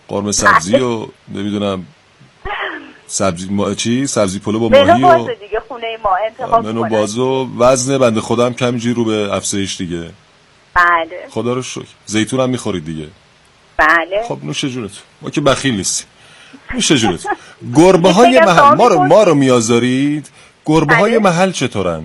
قرمه سبزی و نمیدونم سبزی پلو با ماهی منو باز دیگه خونه ما انتخاب منو باز و وزن بنده خودم کمجی رو به افزایش دیگه. بله خدا رو شکر. زیتون هم میخورید دیگه؟ بله. خب نوش جونت، ما که بخیل نیستیم. نوش جونت. گربه های محل ما رو میآزارید. گربه های محل چطورن؟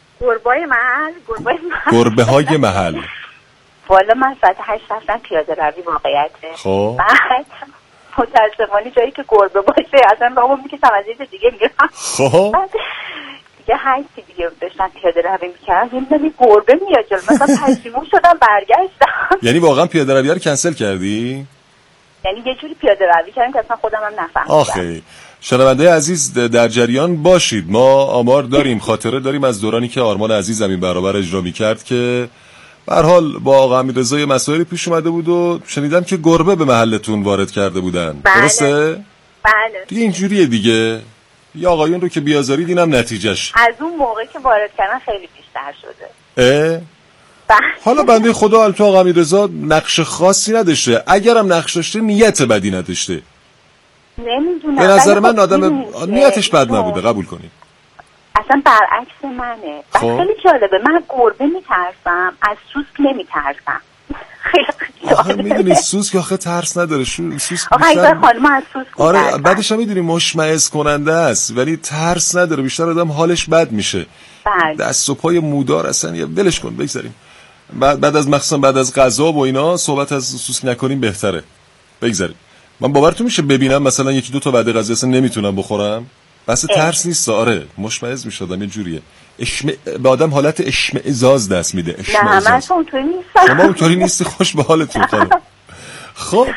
گربه های محل والا من ساعت 8 رفتم پیاده روی واقعیته. خب بعد متاسفانه جایی که گربه باشه اصلا راهو میکشم از یه دیگه میرم. خب دیگه هشتی دیگه داشتم پیاده روی میکردم نمیدونم گربه میاد جلو مثلا پشیمون شدم برگشتم. یعنی واقعا پیاده روی رو کنسل کردی؟ یعنی یه جوری پیاده روی کردم که اصلا خودم هم نفهمیدم. آخه شنونده عزیز در جریان باشید، ما آمار داریم، خاطره داریم از دورانی که آرمان عزیز زمین برابر اجرا میکرد که به هر حال با آقا امیررضا مسائلی پیش اومده بود و شنیدم که گربه به محلتون وارد کرده بودن. بله. درسته؟ بله دیگه اینجوریه دیگه، یا آقایون رو که بیازارید اینم نتیجهش. از اون موقع که وارد کردن خیلی بیشتر شده. حالا بنده خدا البته آقا امیررضا نقش خاصی نداشته، اگرم نقش داشته نیت بدی نداشته. نمیدونم به نظر من آدم نیتش بد نبوده، قبول کنید. اصلا برعکس منه. خیلی جالبه، من گربه میترسم، از سوسک نمیترسم. آخه میدونی سوسک آخه ترس نداره. سوسک آخه ایزا خانم از سوسک آره بعدش هم میدونی مشمئز کننده است ولی ترس نداره، بیشتر آدم حالش بد میشه. دست و پای مودار اصلا یا ولش کن بگذاریم. بعد از مخصوصا بعد از غذا و اینا صحبت از سوسک نکنیم بهتره. بگذاریم. من باورتون میشه ببینم مثلا یکی دو تا وعده غذا اصلا نمیتونم بخورم؟ بس ترس نیست. آره مشمئز میشدم یه جوریه. به آدم حالت اشمئزاز دست میده. نه من اونطوری نیستم. شما اونطوری نیستی، خوش به حالتون خانم. خب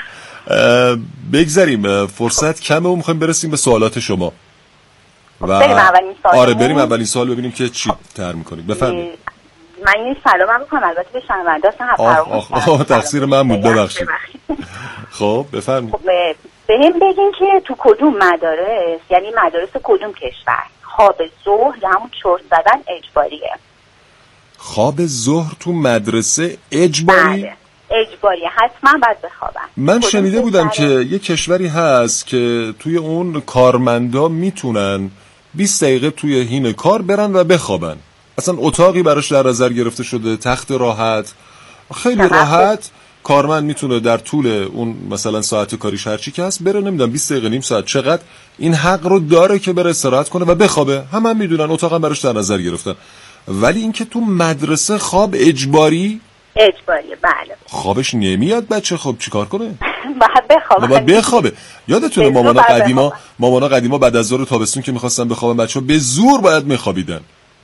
بگذاریم، فرصت کمه و میخوایم برسیم به سوالات شما. بریم اولین سوال. آره بریم اولین سوال ببینیم که چی طرح میکنید. بفرمایید. من یه سلام بکنم البته به شنونده هستم. تقصیر من بود، ببخشید. خب بفرمایید. بهم بگین که تو کدوم مدارس، یعنی مدارس کدوم کشور خواب ظهر یا همون چرت زدن اجباریه؟ خواب ظهر تو مدرسه اجباری؟ بله اجباریه، حتما باید بخوابن. من شنیده بودم که یه کشوری هست که توی اون کارمندا میتونن 20 دقیقه توی حین کار برن و بخوابن. اصلا اتاقی براش در نظر گرفته شده، تخت راحت، خیلی راحت کارمند میتونه در طول اون مثلا ساعت کاریش هرچی که هست بره، نمیدونم 20 دقیقه نیم ساعت چقدر این حق رو داره که بره استراحت کنه و بخوابه. هم میدونن اتاقم براش در نظر گرفتن. ولی اینکه تو مدرسه خواب اجباریه بله. خوابش نمیاد بچه، خب چیکار کنه؟ باید بخوابه. یادتونه مامانا قدیما بعد از ظهر تابستون که می‌خواستن بخوابن بچه‌ها به زور باید می‌خوابیدن.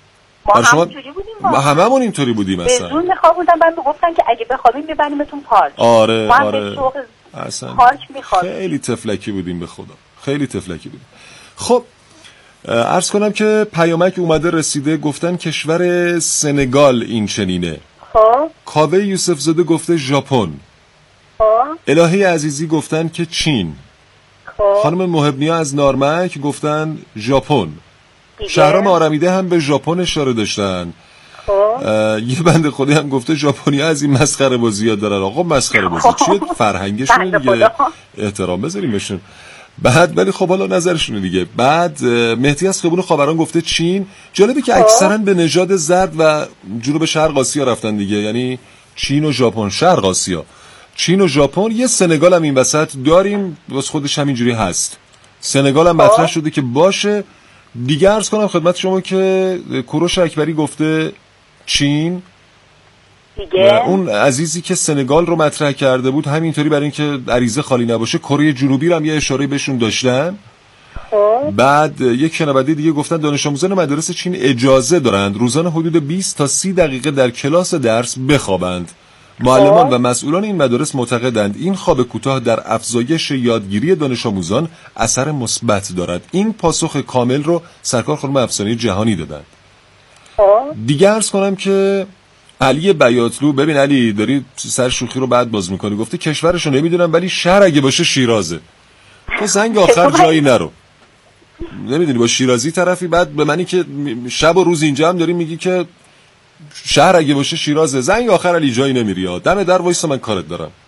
ما هممون اینطوری بودیم اصلا. به زور می‌خوابوندن، بعد میگفتن که اگه بخوابیم می‌بریمتون پارک. آره اصلا پارک می‌خوابیم. خیلی تفلکی بودیم به خدا. خیلی تفلکی بودیم. خب عرض کنم که پیامک اومده رسیده، گفتن کشور سنگال این چنینه. خب کاوه یوسف زاده گفته ژاپن. خب الهی عزیزی گفتن که چین. خب خانم محبنیا از نارمک گفتن ژاپن. شهرام آرمیده هم به ژاپن اشاره داشتن. یه بنده خودی هم گفته ژاپنی‌ها از این مسخره بازی‌ها دارن. آقا مسخره بازی چیه؟ فرهنگشون دیگه، احترام بذاریم بهشون. بعد ولی خب حالا نظرشونه دیگه. بعد مهدی از خیبون خاوران گفته چین. جالبه که اکثرا به نژاد زرد و جنوب شرق آسیا رفتن دیگه، یعنی چین و ژاپن. شرق آسیا چین و ژاپن. یه سنگال هم این وسط داریم، واسه خودش همینجوری هست. سنگال هم مطرح شده که باشه دیگه. عرض کنم خدمت شما که کوروش اکبری گفته چین دیگه. اون عزیزی که سنگال رو مطرح کرده بود همینطوری برای اینکه عریضه خالی نباشه کره جنوبی رو هم یه اشاره بهشون داشتن. بعد یک شنونده دیگه گفتن دانش آموزان مدارس چین اجازه دارند روزانه حدود 20 تا 30 دقیقه در کلاس درس بخوابند. معلمان و مسئولان این مدارس معتقدند این خواب کوتاه در افزایش یادگیری دانش آموزان اثر مثبت دارد. این پاسخ کامل رو سرکار خانم افسانه‌ای جهانی دادند. دیگه عرض کنم که علی بیاطلو، ببین علی داری سر شوخی رو بعد باز میکنی، گفته کشورشو نمیدونم ولی شهر اگه باشه شیرازه. تو زنگ آخر جایی نرو، نمیدونی با شیرازی طرفی. بعد به منی که شب و روز اینجا هم داری میگی که شهر اگه باشه شیرازه، زنگ آخر علی جایی نمیری. دم در وایسا من کارت دارم.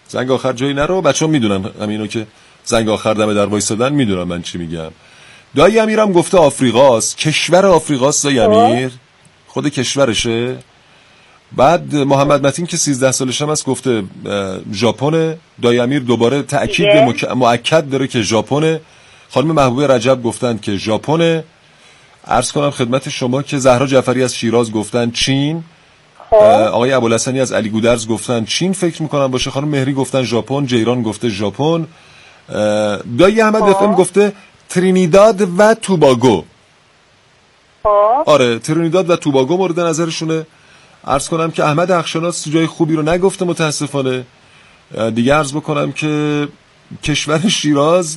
زنگ آخر جایی نرو. بچه‌ها میدونن همینو که زنگ آخر دم در وایسادن، میدونن من چی میگم. دایی امیرم گفته آفریقاست، کشور آفریقاست دایی امیر، خود کشورشه. بعد محمد متین که 13 سالش هم هست گفته ژاپن. دایی امیر دوباره تأکید مؤکد داره که ژاپن. خانم محبوبه رجب گفتن که ژاپن. عرض کنم خدمت شما که زهرا جعفری از شیراز گفتن چین. آقای ابوالحسنی از علی گودرز گفتن چین فکر میکنم باشه. خانم مهری گفتن ژاپن. جیران گفته ژاپن. دایی احمد افم گفته ترینیداد و توباگو. آره ترینیداد و توباگو مورد نظرشونه. عرض کنم که احمد حقشناس جای خوبی رو نگفته متاسفانه. دیگه عرض بکنم که کشور شیراز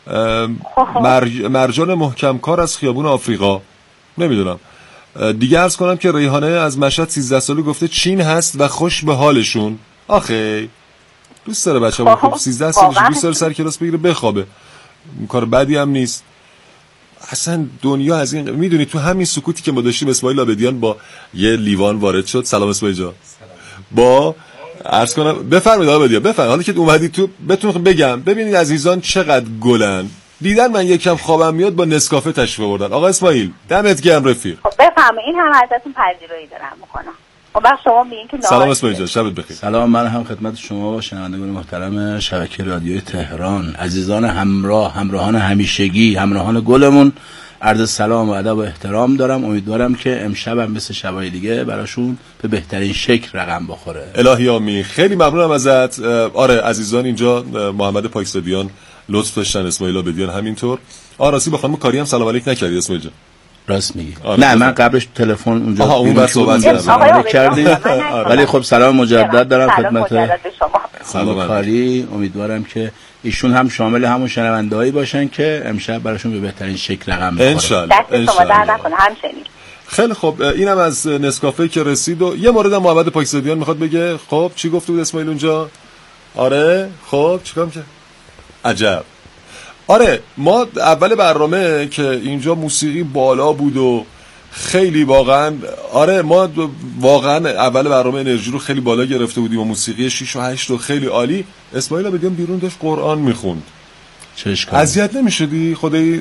مرجان محکم کار از خیابون آفریقا، نمیدونم. دیگه عرض کنم که ریحانه از مشهد 13 ساله گفته چین هست و خوش به حالشون. آخه دوست داره بچه‌ها خب 13 سالش دوست داره سر کلاس بگیره بخوابه، کار بدی هم نیست. اصلا دنیا از این میدونی تو همین سکوتی که ما داشتیم اسماعیل آبدیان با یه لیوان وارد شد. سلام اسماعیل جان. با عرض کنم بفرمایید آبدیان بفرمایید. حالا که اومدی تو بهتون بگم ببینید عزیزان چقدر گلن. دیدن من یکم خوابم میاد با نسکافه تشریف آوردن. آقا اسماعیل دمت گرم رفیق. خب بفرمایید این هم ازتون پذیرایی دارم میکنم. خب شما میگین که سلام اسماعیل جان شبت بخیر. سلام، من هم خدمت شما و شنوندگان محترم شبکه رادیوی تهران، عزیزان همراهان همیشگی، همراهان گلمون، عرض سلام و ادب و احترام دارم. امیدوارم که امشب هم مثل شبای دیگه براشون به بهترین شکل رقم بخوره. الهی آمین. خیلی ممنونم ازت. آره عزیزان اینجا محمد پاکزادیان لطف داشتن، اسماعیل آبدیان همینطور. راستی با خانم کاری هم سلام علیک نکردی اسماعیل جان؟ راست میگی. نه من قبلش تلفن اونجا اون صحبت کردیم، ولی خب سلام مجدد دارم خدمت خانم کاری. امیدوارم که ایشون هم شامل همون شنوندهایی باشن که امشب براشون به بهترین شکل رقم بخوره. انشالله. خیلی خب اینم از نسکافه که رسید. و یه مورد محمد پاکزادیان میخواد بگه. خب چی گفته بود اسماعیل اونجا؟ آره خب چیکار می‌کنه؟ عجب. آره ما اول برنامه که اینجا موسیقی بالا بود و خیلی واقعا آره ما واقعا اول برنامه انرژی رو خیلی بالا گرفته بودیم و موسیقی 6 و 8 رو خیلی عالی. اسماعیل آبدیان بیرون داشت قرآن میخوند. چه اشکالی؟ اذیت نمیشدی خدایی؟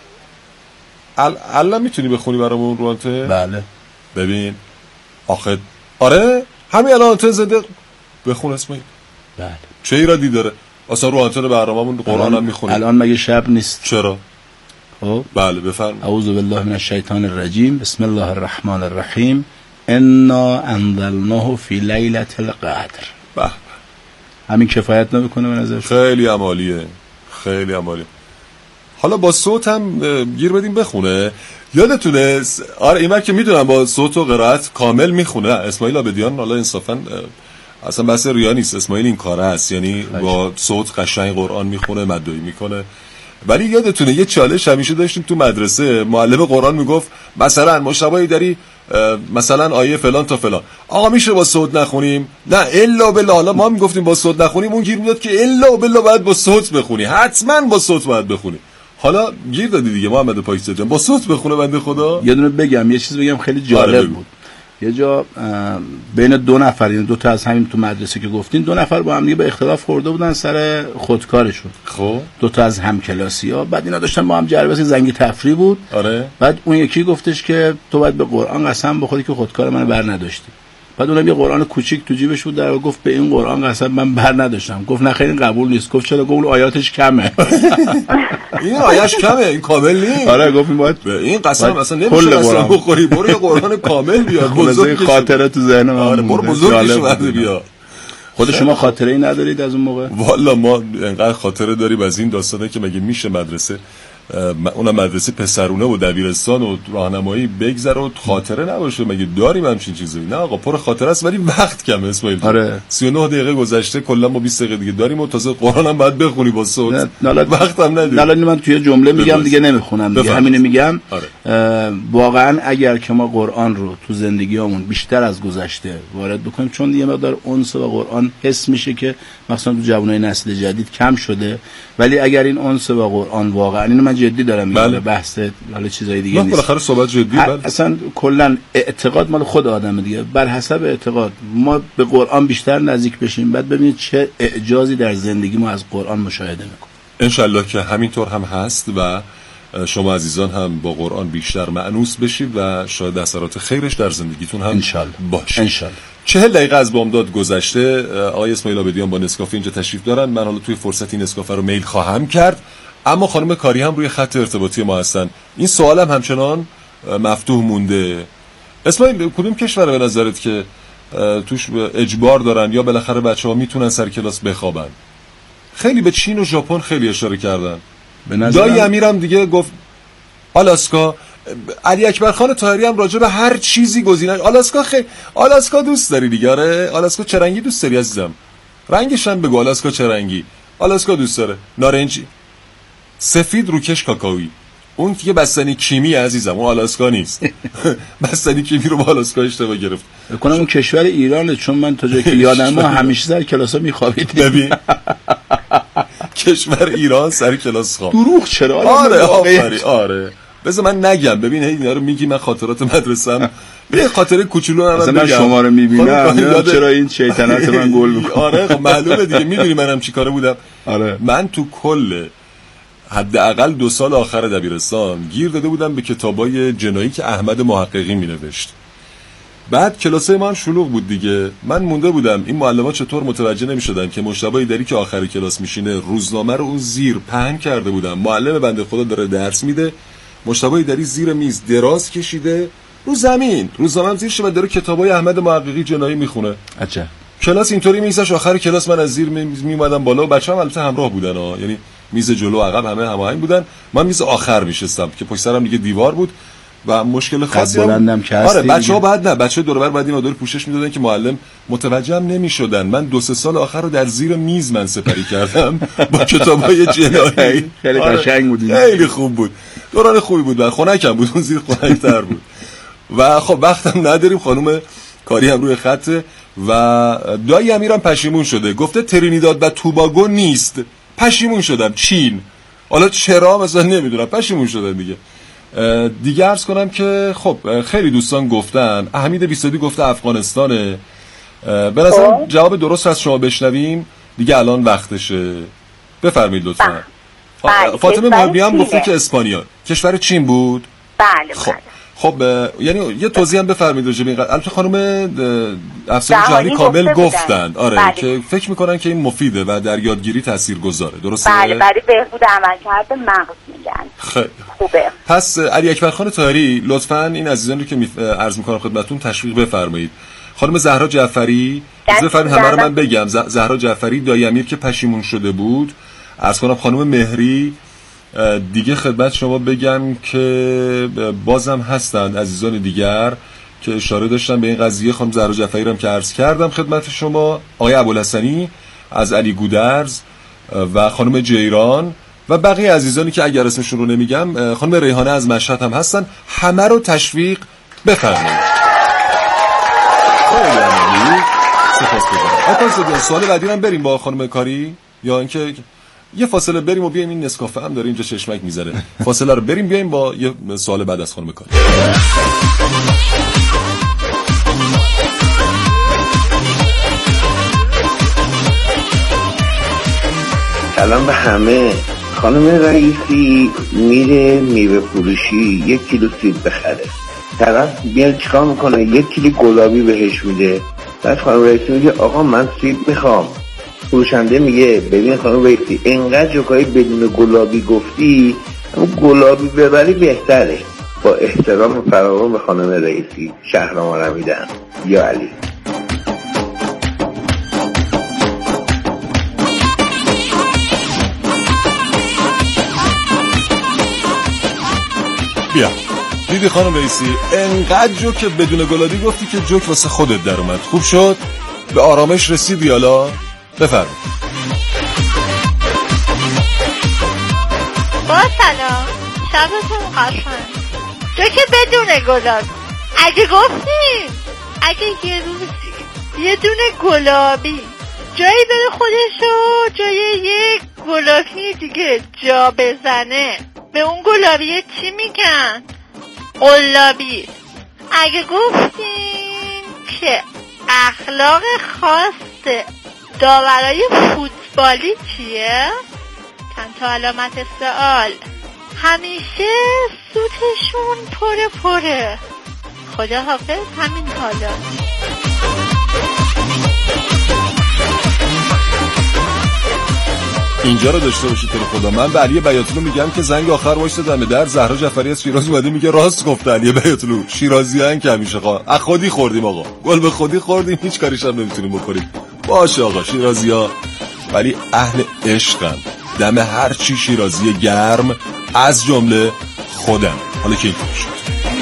الان میتونی بخونی برامون رو انته؟ بله. ببین آخه آره همین الان انته زده بخون اسماعیل. بله. چه ایرادی داره؟ اصلا رو آنتن برنامه‌مون قرآن هم میخونیم. الان مگه شب نیست؟ چرا؟ خب بله بفرمایید. اعوذ بالله من الشیطان الرجیم. بسم الله الرحمن الرحیم. انا انزلناه فی لیلة القدر. به همین کفایت نمیکنه به نظر؟ خیلی عالیه، خیلی عالیه. حالا با صوت هم گیر بدیم بخونه. یادتونه آره این که میدونم با صوت و قرائت کامل میخونه اسماعیل آبدیان. حالا انصافا اصلا بحث ریا نیست، اسماعیل این کاره است، یعنی با صوت قشنگ قرآن میخونه، مدعی میکنه. ولی یادتونه یه چالش همیشه داشتیم تو مدرسه، معلم قرآن میگفت مثلا مشابهی داری مثلا آیه فلان تا فلان، آقا میشه با صوت نخونیم؟ نه الا بالله. حالا ما میگفتیم با صوت نخونیم، اون گیر میداد که الا بالله باید با صوت بخونی، حتما با صوت باید بخونی. حالا گیر دادی دیگه محمد پاکزادیان با صوت بخونه بنده خدا. یه دونه بگم، یه چیز بگم خیلی جالب بود. یه جا بین دو نفر، یعنی دو تا از همین تو مدرسه که گفتین، دو نفر با هم دیگه به اختلاف خورده بودن سر خودکارشون. خب دو تا از همکلاسی‌ها، بعد اینا داشتن با هم جلبه زنگ تفریح بود. آره. بعد اون یکی گفتش که تو باید به قرآن قسم بخوری که خودکار من بر نداشتی. بعد اونم یه قرآن کوچیک تو جیبش بود، در گفت به این قرآن قسم من بر نداشتم. گفت نه خیلی قبول نیست. گفت چرا؟ گفت آیاتش کمه. این آیاتش کمه، این کامل نیست. آره گفت باید این قسم اصلا نمیشه قسم بخوری، برو یه قرآن کامل بیار. بزرگ خاطره تو ذهن من. آره برو بزرگش بعد بیا. خود شما خاطره‌ای ندارید از اون موقع؟ والا ما انقدر خاطره داریم از این داستانه که مگه میشه مدرسه، اونم مدرسه پسرونه و دبیرستان و راهنمایی بگذره و خاطره نباشه؟ مگه داریم همچین چیزی؟ نه آقا پر خاطره است ولی وقت کمه اسماعیل. آره 39 دقیقه گذشته، کلا ما 20 دقیقه دیگه داریم و تازه قرآن هم باید بخونی با صوت. وقت هم نداریم. الان من توی جمله میگم دیگه نمیخونم دیگه، همینو میگم. آره. واقعا اگر که ما قرآن رو تو زندگیامون بیشتر از گذشته وارد بکنیم، چون دیگه مقدار انس با قرآن حس میشه که مثلا تو جوانای نسل جدید کم شده، ولی اگر این انس با قرآن واقعا، اینو من جدی دارم میگم، بله. بحث حالا چیزای دیگه نیست، بالاخره صحبت جدی. اصلا کلا اعتقاد مال خود آدم دیگه، بر حسب اعتقاد ما به قرآن بیشتر نزدیک بشیم، بعد ببینید چه اعجازی در زندگی ما از قرآن مشاهده میکنیم. انشالله که همینطور هم هست و شما عزیزان هم با قرآن بیشتر مأنوس بشید و شاید اثرات خیرش در زندگیتون هم باشه. انشالله. 40 دقیقه از بامداد گذشته. آقای اسماعیل آبدیان با نسکافه اینجا تشریف دارن. من حالا توی فرصتی نسکافه رو میل خواهم کرد، اما خانم کاری هم روی خط ارتباطی ما هستن. این سوالم همچنان مفتوح مونده. اسماعیل، کدوم کشور به نظرت که توش اجبار دارن یا بالاخره بچه‌ها میتونن سر کلاس بخوابن؟ خیلی به چین و ژاپن خیلی اشاره کردن. دایی امیرم دیگه گفت آلاسکا. علی اکبر خان طاهری هم راجع به هر چیزی گزینه. آلاسکا دوست داری دیگه؟ آره. آلاسکا چه رنگی دوست داری عزیزم؟ رنگش هم بگو. آلاسکا چه رنگی؟ آلاسکا دوست داره نارنجی، سفید، روکش، کاکائویی. اون دیگه بستنی کیمی عزیزم، اون آلاسکا نیست. بستنی کیمی رو با آلاسکا اشتباه گرفت. بکنم اون کشور ایرانه، چون من تا جایی که یادم ما همیشه سر کلاسا میخوابیدیم. ببین کشور ایران سر کلاس خواب. دروغ چرا؟ آره. بذار من نگم. ببین اینا رو میگی، من خاطرات مدرسه‌ام یه خاطره کوچولو هم من شما رو میبینم چرا این شیطنت من گل میکنه. آره خب معلومه دیگه، میدونی منم چیکاره بودم. آره. من تو کل حداقل 2 سال آخر دبیرستان گیر داده بودم به کتابای جنایی که احمد محققی مینوشت. بعد کلاسای ما هم شلوغ بود دیگه. من مونده بودم این معلم‌ها چطور متوجه نمی‌شدن که مجتبی ایدری که آخر کلاس میشینه روزنامه رو اون زیر پهن کرده بودم. معلم بنده خدا داره درس میده، مجتبی ایدری زیر میز دراز کشیده رو زمین، روزنامه‌ام زیرش و داره کتابای احمد محققی جنایی میخونه. عجب. کلاس اینطوری میذاش. آخر کلاس من از زیر میومدم بالا و بچه‌ها البته همراه بودن یعنی میز جلو عقب همه هماهنگ بودن. من میز آخر میشستم که پشت سرم دیگه دیوار بود و مشکل خاصی بلندم که آره بچه‌ها بعد نه، بچه‌ها دور و بر بعد این مدل پوشش میدادن که معلم متوجهم نمیشدن. من 2-3 سال آخر رو در زیر میز من سپری کردم با کتابای جنایی. خیلی قشنگ بود. خیلی خوب بود. دوران خوبی بود. من خنکم بود، اون زیر خنک‌تر بود. و خب وقتم نداریم. خانم کاری هم روی خطه و دایی امیرم پشیمون شده، گفته ترینیداد و توباگو نیست. پشیمون شدم. چین. حالا چرا مثلا نمیدونم، پشیمون شدم دیگه عرض کنم که خب خیلی دوستان گفتن. حمید بیسادی گفته افغانستانه. به نظرم جواب درست از شما بشنویم دیگه، الان وقتشه. بفرمایید لطفا. فاطمه محبی هم گفته که اسپانیا. کشور چین بود؟ بله. خب یعنی یه توضیح هم بفرمایید راجع به این. البته خانم افسر جهانی کامل گفتن آره بله. که فکر میکنن که این مفیده و در یادگیری تاثیرگذاره. درسته؟ بله، برای بهبود عملکرد مغز میگن. خیلی خوبه. پس علی اکبر خان طاهری لطفاً این عزیزان رو که عرض میکنم خدمتتون تشویق بفرمایید. خانم زهرا جعفری، بفرمایید همه رو من بگم. زهرا جعفری، دایی امیر که پشیمون شده بود. عرض کنم خانم مهری دیگه خدمت شما بگم که بازم هستند عزیزان دیگر که اشاره داشتن به این قضیه. خانم زهرا جعفری هم که عرض کردم خدمت شما، آقای ابوالحسنی از علی گودرز و خانم جیران و بقیه عزیزانی که اگر اسمشون رو نمیگم. خانم ریحانه از مشهد هم هستن. همه رو تشویق بفرمایید. خیلی ممنون. سپاسگزارم. سوال بعدی هم بریم با خانم کاری یا اینکه یه فاصله بریم و بیایم؟ این نسکافه هم داره اینجا چشمک میذاره. فاصله رو بریم بیایم با یه سوال بعد از خانم کاری. سلام به همه. خانم رئیسی میره میوه فروشی 1 کیلو سیب بخره. طرف میاد چیکار میکنه؟ 1 کیلو گلابی بهش میده. بعد خانم رئیسی میگه آقا من سیب میخوام. فروشنده میگه ببین خانم رئیسی اینقدر جوکایی بدون گلابی گفتی، اما گلابی ببری بهتره. با احترام فراوان به خانم رئیسی، شهرام آرمیده‌ام. یا علی. بیا دیدی خانم رئیسی، انقدر جوک بدون گلابی گفتی که جوک واسه خودت در اومد. خوب شد، به آرامش رسیدی. حالا بفرمایید. با سلام، شبتون قشنگ. تو که بدون گلاب اگه گفتیم اگه یه روزی یه دونه گلابی جایی بره خودشو جای یک گلابی دیگه جا بزنه به اون گلابیه چی میگن؟ قلابی. اگه گفتیم که اخلاق خاص داورای فوتبالی چیه؟ چند تا علامت سوال. همیشه سوتشون پره. خدا حافظ. همین حالا. اینجا رو داشته باشید تو خدا. من به علی بیاتلو میگم که زنگ آخر وایسته دم در. زهرا جعفری از شیراز اومده میگه راست گفته علی بیاتلو، شیرازیان که همیشه از خودی خوردیم آقا، گل به خودی خوردیم، هیچ کاریش هم نمیتونیم بکنیم. باشه آقا، شیرازی‌ها ولی اهل عشقن. دم هر چی شیرازی گرم از جمله خودم. حالا که اینطور شد.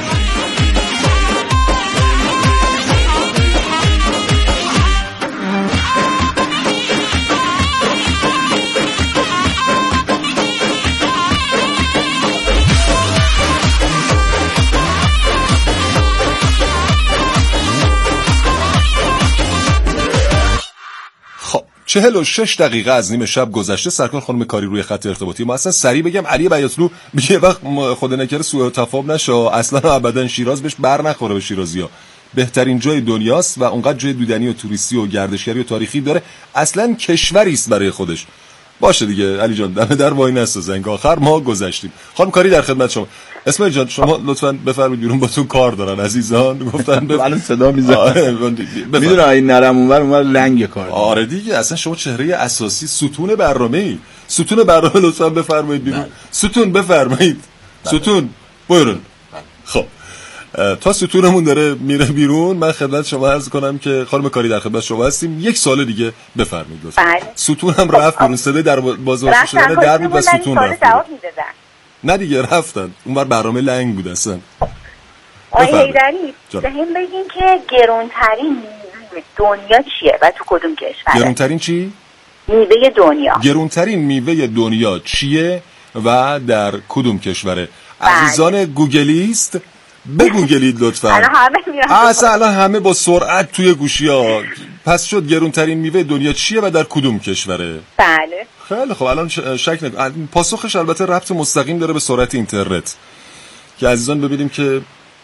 خب 46 دقیقه از نیم شب گذشته. سرکار خانم کاری روی خط ارتباطی ما. اصلا سریع بگم علی بیاتلو یه وقت خدا نکره سوء تفاهم نشه، اصلا ابدا شیراز بهش بر نخوره. به شیرازی‌ها بهترین جای دنیاست و اونقدر جای دیدنی و توریستی و گردشگری و تاریخی داره، اصلا کشوری است برای خودش. باشه دیگه علی جان، دم در وای نسا، زنگ آخر ما گذشتیم. خانم کاری در خدمت شما. اسماعیل جان شما لطفاً بفرمایید، بیرون با تو کار دارن عزیزان. گفتن الان صدا میزنه. میدونم این نرم اونور لنگ کار. آره دیگه، اصلا شما چهره اساسی ستون برنامه‌ای. ستون برنامه لطفاً بفرمایید بیرون. ستون بفرمایید. ستون بایرون. خب تا ستونمون داره میره بیرون، من خدمت شما عرض کنم که خانم کاری در خدمت شما هستیم. یک سوال دیگه بفرمایید لطفا. ستون هم رفت بیرون، صدای در بازار شدن در بود و ستون رفت. نه دیگه رفتن اونور، برنامه لنگ بود اصلا. آقای حیدری بهم بگین که گرونترین میوه دنیا چیه و تو کدوم کشوره؟ گرونترین چی؟ میوه دنیا. گرونترین میوه دنیا چیه و در کدوم کشوره؟ عزیزان گوگلیست بگوگلید لطفا. اصلا همه با سرعت توی گوشی‌ها. پس شد گرونترین میوه دنیا چیه و در کدوم کشوره؟ بله. خیلی خب، الان شک نکن. پاسخش البته ربط مستقیم داره به سرعت اینترنت، که عزیزان ببینیم که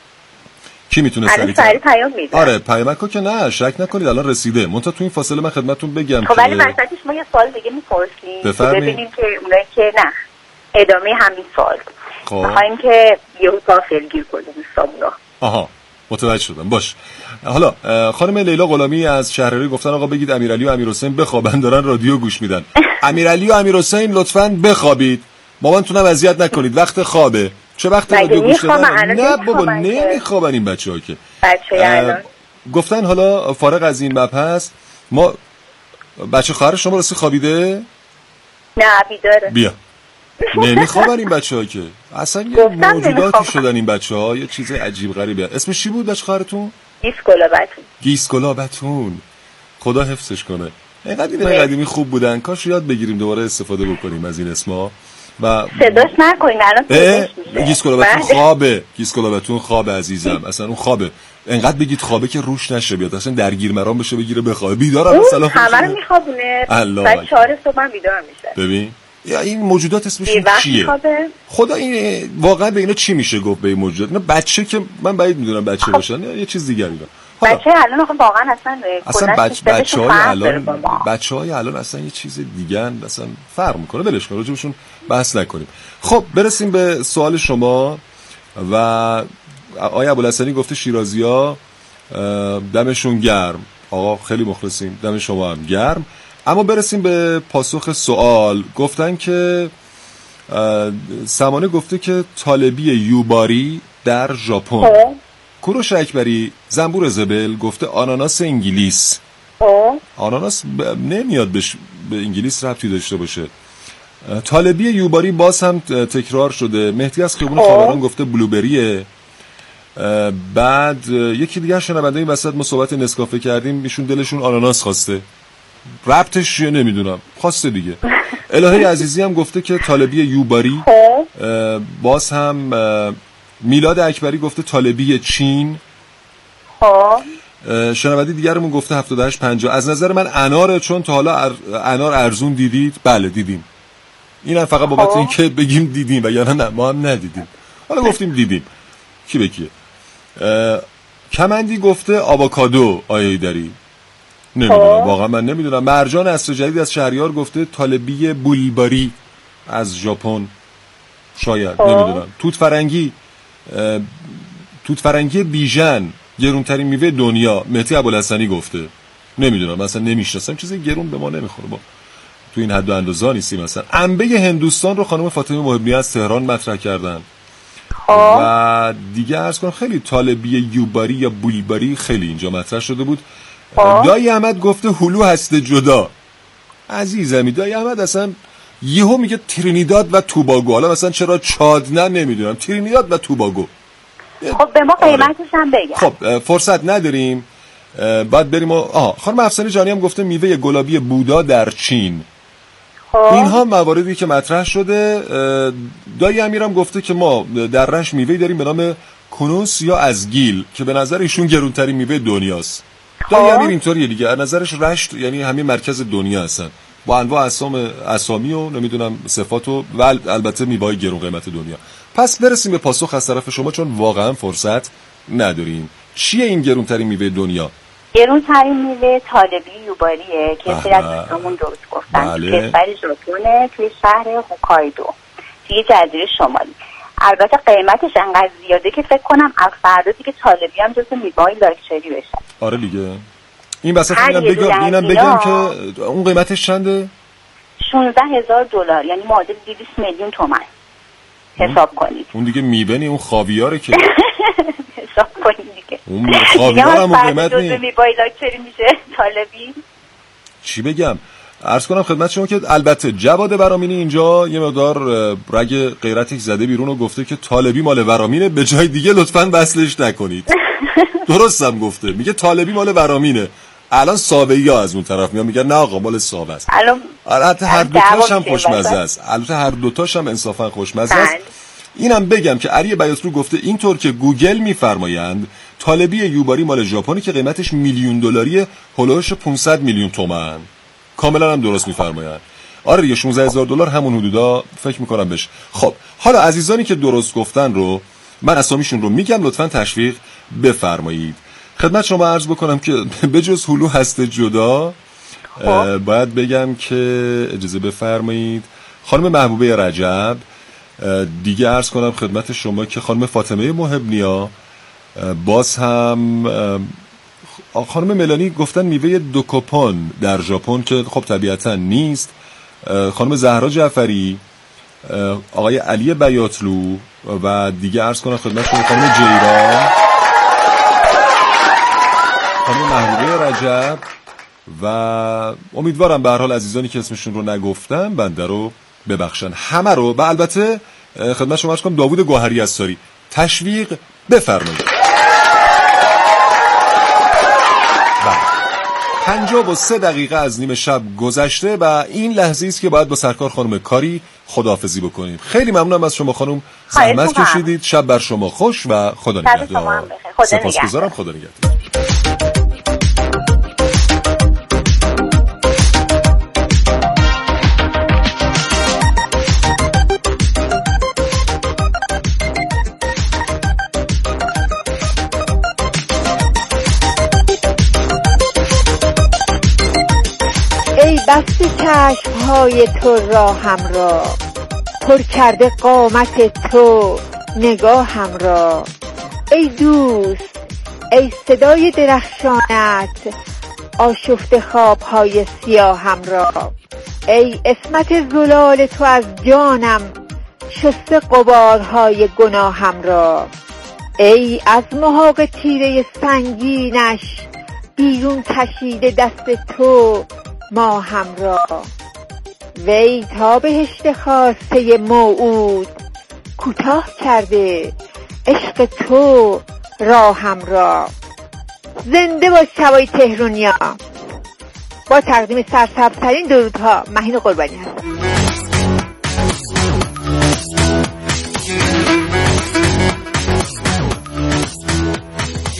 کی میتونه سریع پیام میده. آره پیامکو که نه شک نکنید الان رسیده. منتها تو این فاصله من خدمتتون بگم خب ولی وسطش ما یه سوال دیگه میپرسیم ببینیم که اونایی که نه ادامه همین سوال میخوایم که یه غافلگیر کنیم سامونا. آها متوجه شدم. باش. حالا خانم لیلا غلامی از شهراری گفتن آقا بگید امیرعلی و امیرحسین بخوابن، دارن رادیو گوش میدن. امیرعلی و امیرحسین لطفاً بخوابید، مامانتونم اذیت نکنید، وقت خوابه. چه وقت رادیو گوش دادن؟ نه بابا نمیخوابن این بچه‌ها که. گفتن حالا فارغ از این مبحث، ما بچه خواهر شما راستی خوابیده؟ نه بیداره. بیا. نمیخوابن این بچه‌ها که. اصلا یه موجوداتی شدن این بچه‌ها، یه چیز عجیب غریبه. اسمش چی بود بچه خواهرتون؟ گیسکولا بتون. خدا حفظش کنه. اینقدر قدیمی خوب بودن، کاش یاد بگیریم دوباره استفاده بکنیم از این اسما. و صداش نکنین الان گیسکولا بتون خوابه. گیسکولا بتون خوابه عزیزم، اصلا اون خوابه. انقدر بگید خوابه که روش نشه بیاد، اصلا درگیر مرام بشه بگیره بخوابه. بیدارم مثلا همه رو میخوابونه. بعد 4 صبح بیدار میشه. ببین یا این موجودات اسمشون چیه؟ خدا این واقعا به اینا چی میشه گفت به این موجودات؟ اینا بچه که من بعید میدونم بچه باشن یا یه چیز دیگه اینا. بچه الان واقعا بچه‌های الان اصلا یه چیز دیگه ان، اصلا فرق میکنه. ولش کن، راجبشون بحث نکنیم. خب برسیم به سوال شما. و آقای ابوالحسنی گفته شیرازی‌ها دمشون گرم. آقا خیلی مخلصیم، دم شما هم گرم. اما برسیم به پاسخ سوال. گفتن که سمانه گفته که طالبی یوباری در ژاپن. کوروش اکبری زنبور زبل گفته آناناس انگلیس. آناناس نمیاد به انگلیس ربطی داشته باشه. طالبی یوباری باز هم تکرار شده. مهدی از خیابون خاوران گفته بلوبریه. بعد یکی دیگه شنونده این وسط ما صحبت نسکافه کردیم، ایشون دلشون آناناس خواسته. ربطش چیه نمیدونم، خواسته دیگه. الهه عزیزی هم گفته که طالبی یوباری باز هم میلاد اکبری گفته طالبی چین. خب شنونده دیگرمون گفته 78-50. از نظر من اناره، چون تا حالا انار ارزون دیدید؟ بله دیدیم. اینم فقط بابت این که بگیم دیدیم و یا نه ما هم ندیدیم، حالا گفتیم دیدیم. کی به کیه؟ کمندی گفته آووکادو. آیه داری نمیدونم، واقعا من نمیدونم. مرجان عصر جدید از شهریار گفته طالبی بولباری از ژاپن، شاید نمیدونم. توت فرنگی بیژن گرونترین میوه دنیا، مهدی ابوالحسنی گفته. نمیدونم، مثلا نمیشناسم، چیزی گرون به ما نمیخوره، با تو این حد و اندازه نیستیم. مثلا انبه هندوستان رو خانم فاطمه محبی از تهران مطرح کردن. و دیگه عرض کنم خیلی طالبی یوباری یا بولباری خیلی اینجا مطرح شده بود. دایی احمد گفته هلو هست جدا. عزیزمی دایی احمد اصلا یهو میگه ترینیداد و توباگو. حالا مثلا چرا چاد نه نمیدونم، ترینیداد و توباگو. خب به ما قیمتش هم بگم. خب فرصت نداریم، بعد بریم. خانم افسانه جانی هم گفته میوه گلابی بودا در چین. اینها مواردی که مطرح شده. دایی امیرم گفته که ما در رشت میوهی داریم به نام کنوس یا ازگیل که به نظر ایشون گرونترین میوه دنیاست. دایی امیر اینطوریه دیگه، از نظرش رشت یعنی همین مرکز دنیا هستن با انواع اسامی و نمیدونم صفات و البته میوه‌های گرون قیمت دنیا. پس برسیم به پاسخ از طرف شما چون واقعا فرصت نداریم. چیه این گرونترین میوه دنیا؟ گرونترین میوه طالبی یوباریه که سری از دوستامون درست گفتن. کشور ژاپن، توی شهر هوکایدو، توی جزیره شمالی. البته قیمتش انقدر زیاده که فکر کنم از فردا دیگه طالبی هم جزو میوه‌های لاکچری بشه. آره دیگه. این وسط اینم بگم که اون قیمتش چنده؟ $16,000، یعنی معادل 200 میلیون تومان. حساب کنید. اون دیگه میوه نی، اون خاویاره که حساب کنید دیگه. اون خاویار هم اون قیمت نی. میوه‌های لاکچری میشه طالبی. چی بگم؟ عرض کنم خدمت شما که البته جواد ورامینی اینجا یه مقدار رگ غیرتش زده بیرون و گفته که طالبی مال ورامینه، به جای دیگه لطفاً وصلش نکنید. درستم گفته، میگه طالبی مال ورامینه. الان ساوه‌ای‌ها از اون طرف میگن نه آقا مال ساوه است. البته هر دو تاش هم خوشمزه است. البته هر دو تاش هم انصافا خوشمزه است. اینم بگم که علی بیاترو گفته اینطور که گوگل میفرمایند طالبی یوباری مال ژاپنی که قیمتش $1,000,000 هولوش 500 میلیون تومان. کاملا هم درست میفرمایند. آره دیگه $16,000 همون حدودا فکر میکنم بشه. خب حالا عزیزانی که درست گفتن رو من اسامیشون رو میگم، لطفاً تشویق بفرمایید. خدمت شما عرض بکنم که بجز هلو هست جدا باید بگم که اجازه بفرمایید خانم محبوبه رجب. دیگه عرض کنم خدمت شما که خانم فاطمه محبنیا، باز هم خانم ملانی گفتن میوه دوکوپون در ژاپن که خب طبیعتا نیست. خانم زهرا جعفری، آقای علی بیاتلو و دیگه عرض کنم خدمت شما خانم جیران، خانم محبوبه رجب و امیدوارم به هر حال عزیزانی که اسمشون رو نگفتم بنده رو ببخشن همه رو. و البته خدمت شما عرض کنم داوود گوهری از ساری تشویق بفرمایید. 53 دقیقه از نیم شب گذشته و این لحظه است که باید با سرکار خانم کاری خداحافظی بکنیم. خیلی ممنونم از شما خانم، زحمت کشیدید. شب بر شما خوش و خدا نگهدار. سپاسگزارم. خدا نگهدار. بسته چشمهای تو راهم را، پر کرده قامت تو نگاهم را. ای دوست، ای صدای درخشانت آشفته خوابهای سیاهم را. ای عصمت زلال تو از جانم شسته غبارهای گناهم را. ای از محاق تیره سنگینش بیرون کشیده دست تو ماهم را. وی تا بهشت خواسته موعود کوتاه کرده عشق تو راهم را. زنده باش شبای تهرانیا. با تقدیم سرسبزترین درودها، مهین قربانی هستم. 「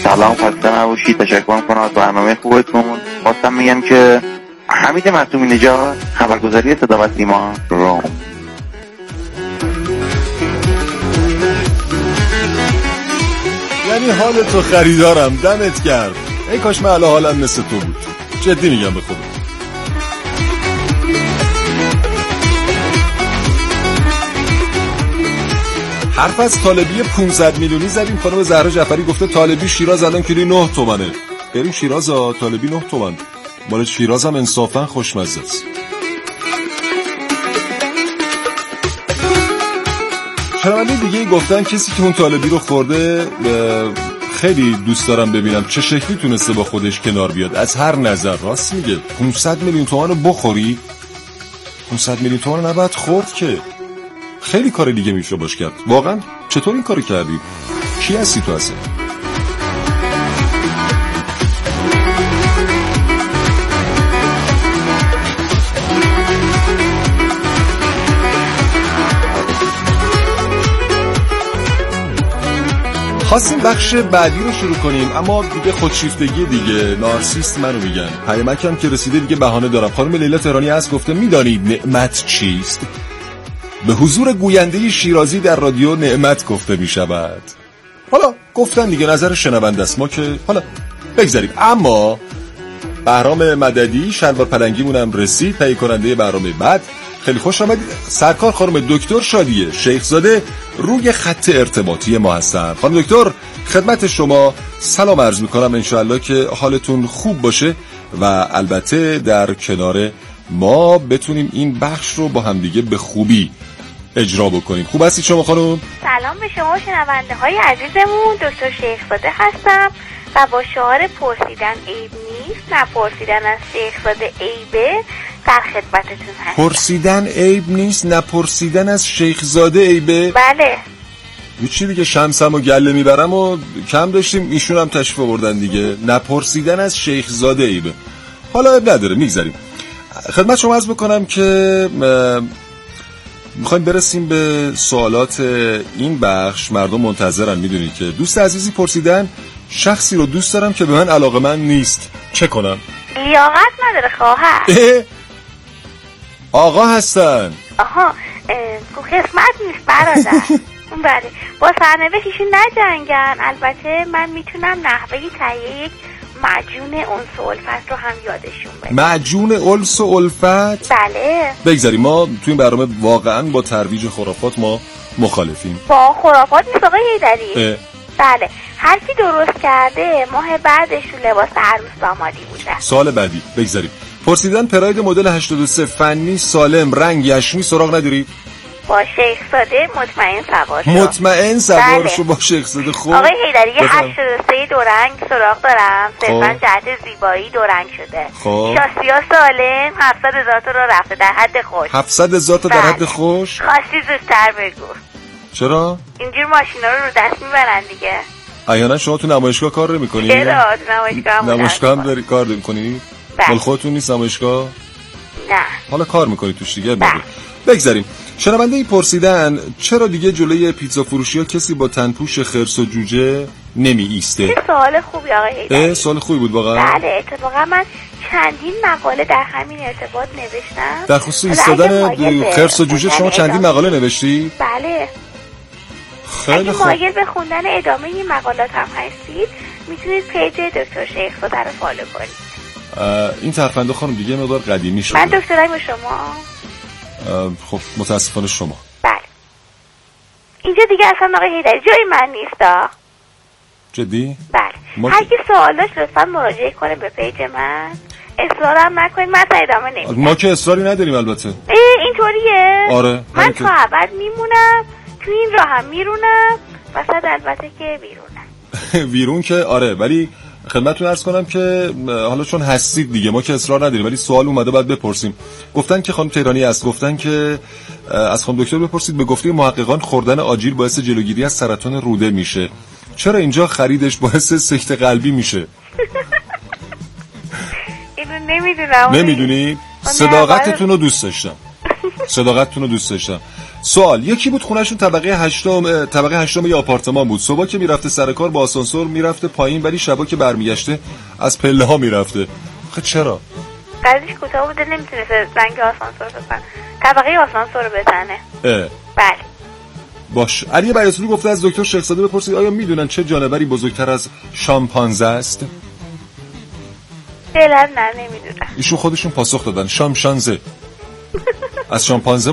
سلام، خسته نباشید. تشکر میکنم از برنامه خوبتون. خواستم میگم که حمید معصومی نژاد، خبرگزاری صدا و سیما، روم. یعنی حال تو خریدارم، دمت گرم. ای کاش من حالا مثل تو بود، جدی میگم به خودم. حرف از طالبی 500 میلیونی زدیم. خانم زهرا جعفری گفته طالبی شیراز الان کیلویی 9 تومنه. بریم شیراز طالبی 9 تومن. مال شیراز هم انصافا خوشمزه است. شنونده دیگه گفتن کسی که اون طالبی رو خورده خیلی دوست دارم ببینم چه شکلی تونسته با خودش کنار بیاد از هر نظر. راست میگه 500 میلیون تومان رو بخوری، 500 میلیون تومان رو نباید خورد که. خیلی کار دیگه میشه باش کرد. واقعا چطور این کارو کردی؟ کی هستی تو اصلا؟ خواستیم بخش بعدی رو شروع کنیم اما دیگه خودشیفتگی دیگه، نارسیست منو میگن. پیامکم که رسیده دیگه بهانه دارم. خانم لیلا تهرانی هست گفته میدانید نعمت چیست؟ به حضور گوینده شیرازی در رادیو نعمت گفته میشود. حالا گفتن دیگه، نظر شنونده است، ما که حالا بگذاریم. اما بهرام مددی شلوار پلنگیمونم رسید، تهیه کننده برنامه بعد. خیلی خوش آمدید. سرکار خانم دکتر شادیه شیخزاده روی خط ارتباطی ما هستن. خانم دکتر خدمت شما سلام عرض میکنم، انشاءالله که حالتون خوب باشه و البته در کنار ما بتونیم این بخش رو با همدیگه به خوبی اجرا بکنیم. خوب هستید شما خانم؟ سلام به شما شنونده های عزیزمون، دکتر شیخزاده هستم و با شعار پرسیدن عیب نیست، نپرسیدن از شیخزاده عیبه در خدمتتون هستم. پرسیدن عیب نیست، نپرسیدن از شیخزاده عیبه؟ بله. یه چی دیگه شمسم و گله میبرم و کم داشتیم، ایشون هم تشریف آوردن دیگه. نپرسیدن از شیخزاده عیبه. حالا عیب نداره، میگذاریم. خدمت شما عرض بکنم که میخوایم برسیم به سوالات این بخش. مردم منتظرن. میدونید که دوست عزیزی پرسیدن شخصی رو دوست دارم که به من علاقه‌مند نیست، چه کنم؟ لیاقت نداره خواهر. آقا هستن. آها قسمت نیست برادر. بله با سرنوشتشون نجنگن. البته من میتونم نحوه تهیه یک معجون انس و الفت رو هم یادشون بدم. معجون انس و الفت؟ بله. بگذاریم ما تو این برنامه واقعا با ترویج خرافات ما مخالفیم. با خرافات نیست آقای حیدری. بله هر کی درست کرده ماه بعدشون لباس عروس دامادی بوده. سال بعدی بگذاریم. پرسیدن پراید مدل 83 فنی سالم رنگ یشمی سراغ ندارید؟ با شیخزاده مطمئن سوار شو. مطمئن سوار شو با شیخزاده. خوب آقای حیدری 83 دو رنگ سراغ دارم، صرفا جهت زیبایی دو رنگ شده. شاسیا سالم 700,000 تا رو رفته در حد خوش. 700,000 تا در حد خوش؟ خواستی زودتر بگو. چرا؟ اینجور ماشینا رو دست میبرن دیگه. احیانا شما تو نمایشگاه کار نمی‌کنی؟ چرا؟ نمایشگاه هم داری کار نمی‌کنی؟ مال خودتون نیست نمایشگاه؟ نه. حالا کار می‌کنی توش دیگه. بگذاریم. شنونده ای پرسیدن چرا دیگه جلوی پیتزا فروشی ها کسی با تنپوش خرس و جوجه نمی ایسته؟ چه سوال خوبی آقای حیدری. سوال خوبی بود واقعا. بله اتفاقا من چندین مقاله در همین ارتباط نوشتم. در خصوص ایستادن خرس و جوجه شما چندین مقاله نوشتی؟ بله. خیلی خوب. اگه مایل به خوندن ادامه این مقالات هم هستید میتونید پیج دکتر شیخزاده رو فالو کنید. این ترفنده خانم دیگه مقدار قدیمی شده. من دکترای به شما. خب متاسفانه شما. بله. اینجا دیگه اصلا آقای حیدری جای من نیستا. جدی؟ بله. هر کی سوال داشت لطفا مراجعه کنه به پیج من. اصرارم نکنید، من ادامه نمیدم. ما که اصراری نداریم البته. اینطوریه؟ آره. من تا ابد میمونم، تو این راه هم میرونم، وسط البته که بیرونم. بیرون که آره، ولی خدمتتون عرض کنم که حالا چون هستید دیگه ما که اصرار نداریم، ولی سوال اومده باید بپرسیم. گفتن که خانم تهرانی است، گفتن که از خانم دکتر بپرسید به گفته محققان خوردن آجیل باعث جلوگیری از سرطان روده میشه، چرا اینجا خریدش باعث سکته قلبی میشه؟ اینو نمیدونم. نمیدونی؟ صداقتتون رو دوست داشتم. صداقتتون رو دوست داشتم. سوال، یکی بود خونهشون طبقه هشتم یه آپارتمان بود. صبح که میرفته سر کار با آسانسور میرفته پایین، ولی شبا که برمیگشته از پله ها میرفته. خب چرا؟ قدش کوتاه بوده نمیتونسته زنگ آسانسور بزنه، طبقه آسانسور رو بزنه. بله. باش. علی بیاطوری گفته از دکتر شیخزاده بپرسید آیا میدونن چه جانوری بزرگتر از شامپانزه است؟ فعلا نه نمیدونم. ایشون خودشون پاسخ دادن شامشانزه. از شامپانزه